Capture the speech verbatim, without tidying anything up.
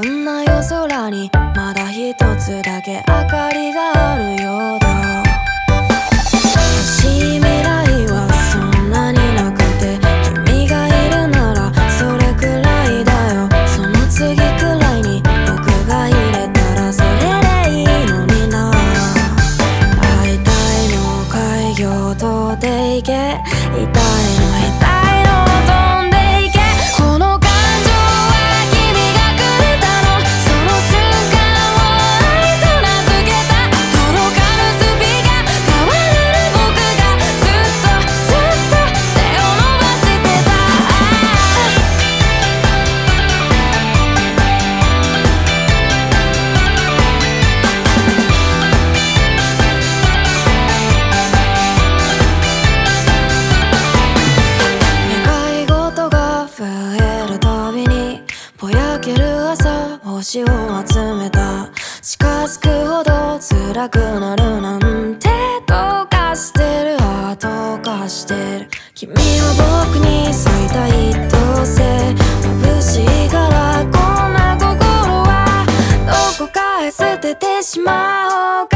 んな夜空にまだ一つだけ明かりがあるようだ。欲しい未来はそんなになくて、君がいるならそれくらいだよ。その次くらいに僕が入れたらそれでいいのにな。会いたいの開業とでいけ、痛いの痛いの飛んでいけ。この感情は君がくれたの、その瞬間を愛と名付けた。届かぬスピが変われる僕がずっとずっと手を伸ばしてた。願い事が増えるたびにぼやける朝星を集めた。近づくほど辛くなるなんてどうかしてる、ああどうかしてる。君は僕に咲いた一等星、眩しいからこんな心はどこかへ捨ててしまおう